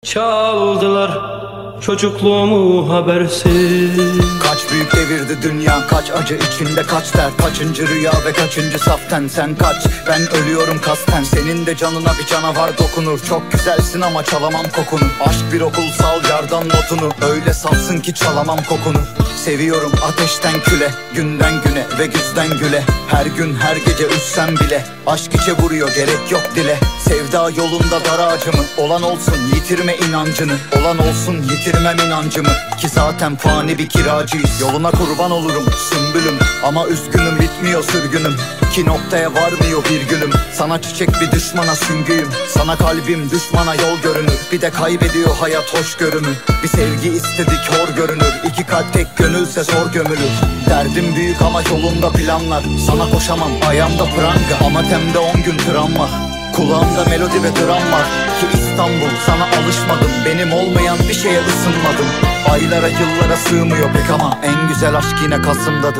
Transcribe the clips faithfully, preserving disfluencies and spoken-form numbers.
Çaldılar çocukluğumu habersiz. Kaç büyük devirdi dünya, kaç acı içinde, kaç dert, kaçıncı rüya ve kaçıncı saften. Sen kaç, ben ölüyorum kasten. Senin de canına bir canavar dokunur. Çok güzelsin ama çalamam kokunu. Aşk bir okul, sal yardan notunu. Öyle safsın ki çalamam kokunu. Seviyorum ateşten küle, günden güne ve güzden güle. Her gün her gece üssem bile aşk içe vuruyor, gerek yok dile. Sevda yolunda dar ağacımı, olan olsun yitirme inancını. Olan olsun yitirmem inancımı, ki zaten fani bir kiracıyız. Yoluna kurban olurum sümbülüm, ama üzgünüm bitmiyor sürgünüm. Ki noktaya varmıyor bir gülüm. Sana çiçek bir düşmana süngüyüm. Sana kalbim düşmana yol görünür. Bir de kaybediyor hayat hoşgörümü. Bir sevgi istedik hor görünür. İki kalp tek gönülse zor gömülür. Derdim büyük ama yolunda planlar. Sana koşamam ayağımda pranga, ama temde on gün travma. Kulağımda melodi ve dram var. Ki İstanbul sana alışmadım. Benim olmayan bir şeye ısınmadım. Aylara yıllara sığmıyor pek, ama en güzel aşk yine Kasım'dadır.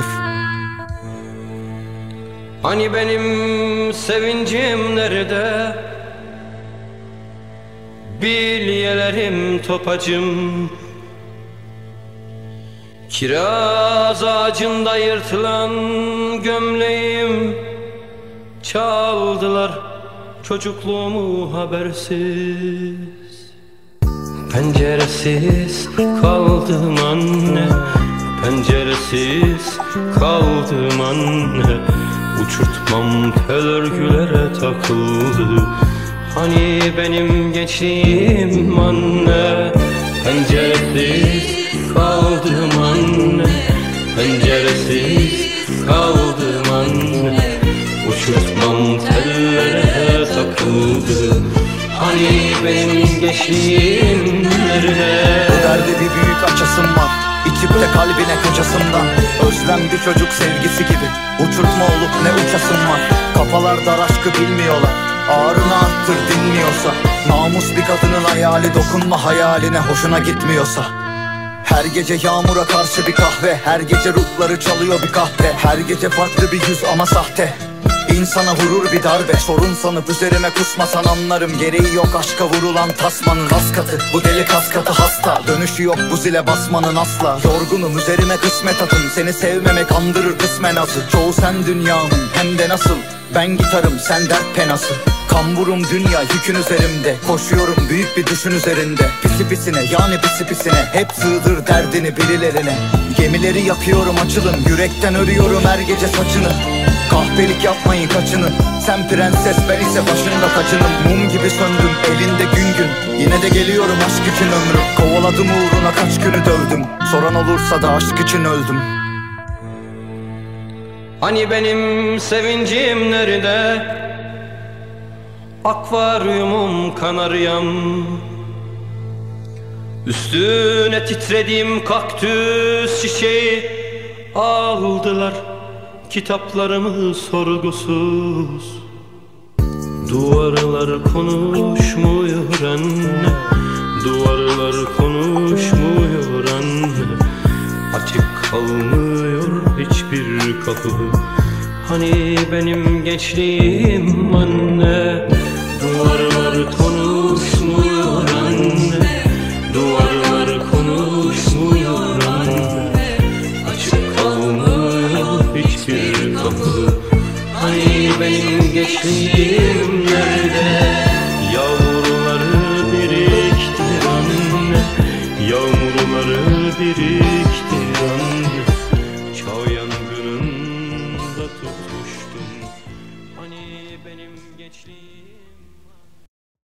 Hani benim sevincim nerede? Bilyelerim topacım. Kiraz ağacında yırtılan gömleğim. Çaldılar çocukluğumu habersiz. Penceresiz kaldım anne, penceresiz kaldım anne. Uçurtmam tel örgülere takıldı. Hani benim gençliğim anne. Penceresiz kaldım anne, penceresiz kaldım anne. Uçurtmam tellere takıldı. Hani benim gençliğim nerede? Bu derdi bir büyük açasım var, İçip de kalbine kaçasımdan. Özlem bir çocuk sevgisi gibi. Uçurtma olup ne uçasım var. Kafalar dar aşkı bilmiyorlar. Ağrını arttır dinmiyorsa. Namus bir kadının hayali, dokunma hayaline hoşuna gitmiyorsa. Her gece yağmura karşı bir kahve. Her gece ruhları çalıyor bir kahve. Her gece farklı bir yüz ama sahte. İnsana vurur bir darbe. Sorun sanıp üzerime kusmasan anlarım. Gereği yok aşka vurulan tasmanın. Kas katı bu deli kas katı hasta. Dönüşü yok bu zile basmanın asla. Yorgunum üzerime kısmet atın. Seni sevmemek andırır kısmen azı. Çoğu sen dünyamın hem de nasıl. Ben gitarım sen dert penası. Kamburum dünya yükün üzerimde. Koşuyorum büyük bir düşün üzerinde. Pisi pisine yani pisi pisine. Hep sığdır derdini birilerine. Gemileri yakıyorum açılın. Yürekten örüyorum her gece saçını. Kahpelik yapmayın kaçının. Sen prenses ben ise başında kaçınım. Mum gibi söndüm elinde gün gün. Yine de geliyorum aşk için ömrüm. Kovaladım uğruna kaç günü dövdüm. Soran olursa da aşk için öldüm. Hani benim sevincim nerede? Akvaryumum kanaryam. Üstüne titrediğim kaktüs çiçeği. Aldılar kitaplarımı sorgusuz. Duvarlar konuşmuyor anne, duvarlar konuşmuyor anne. Açık kalmıyor hiçbir kapı. Hani benim gençliğim anne. Duvarlar konuşmuyor anne, duvarlar konuşmuyor anne. Açık kalmıyor hiçbir kapı. Hani benim gençliğim nerede? Yağmurları biriktir anne, yağmurları biriktir anne. Çağ yangınında tutuştum. Hani benim gençliğim